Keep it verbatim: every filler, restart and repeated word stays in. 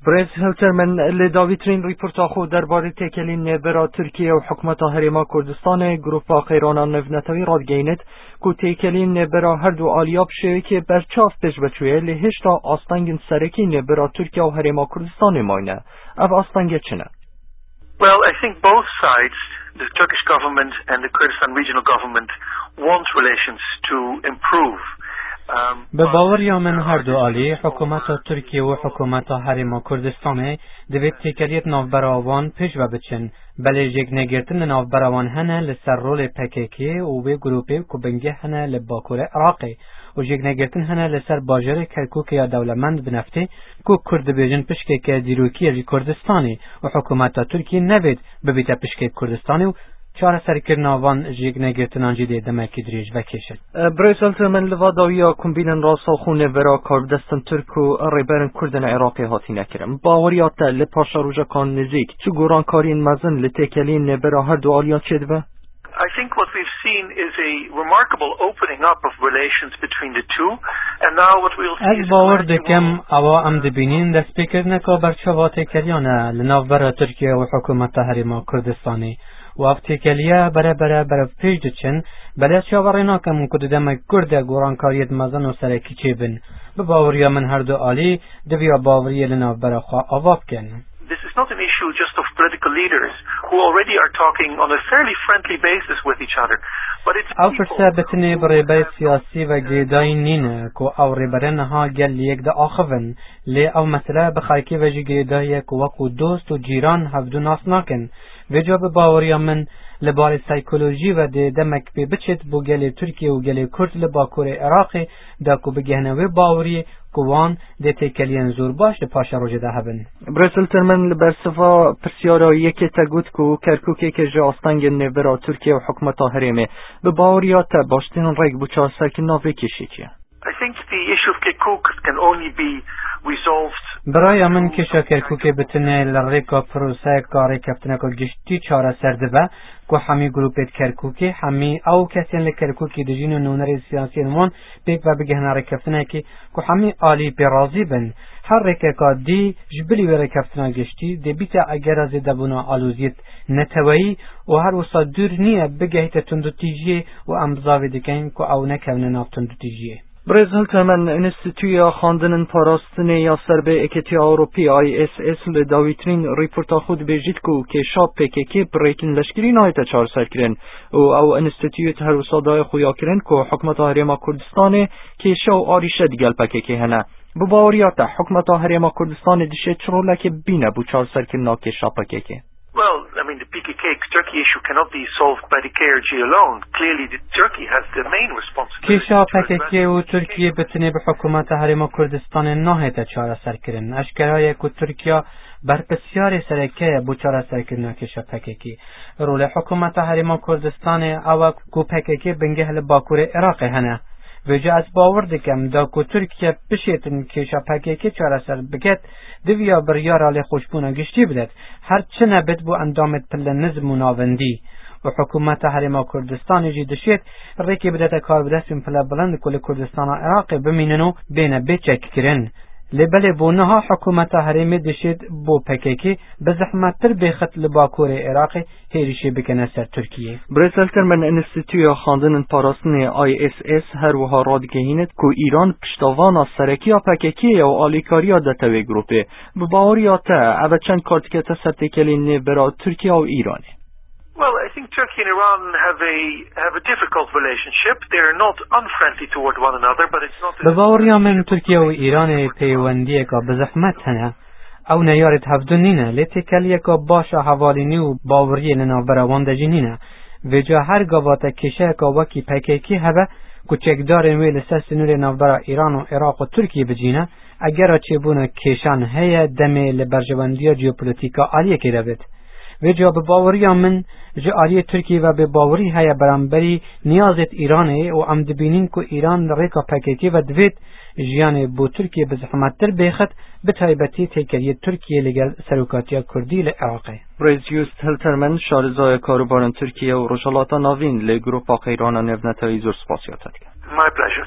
برز هلترمن لداویترین ریپورتا خود درباره تکلین برا ترکیه و حکومت هریما کردستان گروپا خیرانان نفنتوی رادگینت که تکلین برا هر دو آلیاب شوی که برچاف پیش بچویه لهشتا آستانگن سرکین برا ترکیه و هریما کردستان ماینه. او آستانگه چنه؟ Well, I think both sides, the Turkish government and the Kurdistan regional government, want relations to improve. به باوری من هر دو آلی حکومت ترکیه و حکومت هریما کردستان دوید تکلیت نافبراوان پیش و بچن بله جگ نگرتن نافبراوان هنه لسر رول پکیکی و به گروپی کبنگه هنه لباکور عراقی و جگ نگرتن هنه لسر باجر کرکوک یا دولمند بنفته که کرد بیجن پشکه که دیروکی کردستانی و حکومت ترکیه نوید ببیت پشکه کردستانی و چهار سرکرناوان جیگ نگرتنان جیده دمکی دریج وکیشد. برایسلت من لواداویا کمبینن راسا خونه برا کاردستان ترک و ریبرن کردن عراقی هاتی نکرم. باوریات لپاشا روژا کان نزیک چو گوران کارین مزن لتکلین برا هر دو آلیان چید به؟ I think what we've seen is a remarkable opening up of relations between the two, and now what we'll see is... از باور دکم اوا ام دبینین دست بکر نکا برچوات کلیانه لناف برا ترکیه و حکومت هریما کردستانی و افتکلیه برای برای برای پیش دچن بله شاورینا کمون کد دم کرده گوران کاریت مزن و سرکی چی بن به باوریا من هر دو آلی دویا باوری لناف برای خواه آواب کن. This is not an issue just of political leaders who already are talking on a fairly friendly basis with each other, but it's او فرصه بتنی برای بای سیاسی و گریدای نینه که او ریبرن ها گل یک دا آخوون لی او مثلا بخایکی و جی گریدای که وکو دوست و جیران هفدو ناس ناکن و جا به باوریا من لبار سایکولوژی و ده دمک بی بچت بو گل ترکیه و گل کرد لباکور عراقی دا که بگهنوی باوری کوان ده تکلین زور باش ده پاشا روژه ده هبن. برسلتر من لبرسفا پرسیارا یکی تگود که کرکوکی که جا آستانگ نبرا ترکیه و حکمتا هریمه به باوریات باشتین ریگ بچار سرکن ناوی کشی چیه؟ I think the issue of Kirkuk can only be resolved. برای من کشا کرکوک بتنه لریکا پروسه کاری کفتنه که گشتی چاره سرده با که همی گروپت کرکوکی همی او کسی لکرکوکی دجین و نونر سیاسی نمون بیک و بگهنه رکفتنه که که همی آلی برازی بن هر رکا دی جبلی و رکفتنه گشتی دی بیتا اگر از دبونا آلوزیت نتوایی و هر وسط دور نیه بگهیت تندو تیجیه و امضاوی دکن که او نکونه ناف تندو تیجیه. برز هلتمن انستیتویا خواندن پاراستن یا سربه اکتیا اروپی آی اس اس لداویترین ریپورتا خود بیجید که شاب پکیکی بریکن لشکری نایتا چار سر کرن و او انستیتویت هر وصادای خویا کرن که حکمت هریما کردستان که شو آریشه دیگل پکیکی هنه بباوریات حکمت هریما کردستان دیشه چرو لکه بینه بو چار سر کرنا که شاب پکیکی. Well, I mean, the P K K Turkey issue cannot be solved by the K R G alone. Clearly, the Turkey has the main responsibility. کشا پکیکی و ترکیه بتنی به حکومت هریما کردستان نهایت چاره سر کرن. اشکرای که ترکیه بر بسیاری سرکه بو چاره سر کرن کشا پکیکی. رول حکومت هریما کردستان او کو پکیکی بنگه لباکور عراق هنه. وجه از باور دکم دا که ترکیه بشیتن کشا پکیکی چاره سر بگت دویا بریار آلی خوشبونا گشتی بدد هر چه نبید بو اندامت پل نظم و ناوندی و حکومت هریما کردستان جی دشید ریکی بدد کار بدستیم پل بلند کل کردستان عراقی بمیننو بین بیچک کرن لبل بونها حکومت هریمی دشید بو پکیکی بزحمت تر بخط لباکور عراقی هیریشی بکنه سر ترکیه. برسلتر من انستیتویا خواندن پاراستن آی اس اس هر وها رادگهینت که ایران پشتاوانا سرکیا پکیکی و آلیکاریا دتوی گروپه بباوریات او چند کارتکت سر تکلین برا ترکیه و ایرانه. Well, I think Turkey and Iran have a have a difficult relationship. They're not unfriendly toward one another, but it's not. بباوریا من ترکیه و ایران پیوندی که بزحمت هنه او نیارت هفدونینه لتکلیه که باشه حوالینی و باوری لنا براوان دجینینه و جا هر گوات کشه که وکی پکیکی هبه کچکدار ویل سست نور نوبرا ایران و عراق و ترکیه بجینه اگر چه بونه کشان هیا دمه لبرجواندی جیوپولیتیکا آلیه که دوید و جا به باوری من جا آلیه ترکیه و به باوری هیا برانبری نیازت ایرانه و ام دبینین که ایران ریکا پکیکی و دوید جیان بو ترکیه بزحمت تر بیخت به تایبتی تکریه ترکیه لگل سروکاتیا کردی لعراقه. رئیس هلترمن شارزای کاروباران ترکیه و رجالاتا ناوین لگروپا خیران نفنتایی زور سپاسیاتت کرد. My pleasure.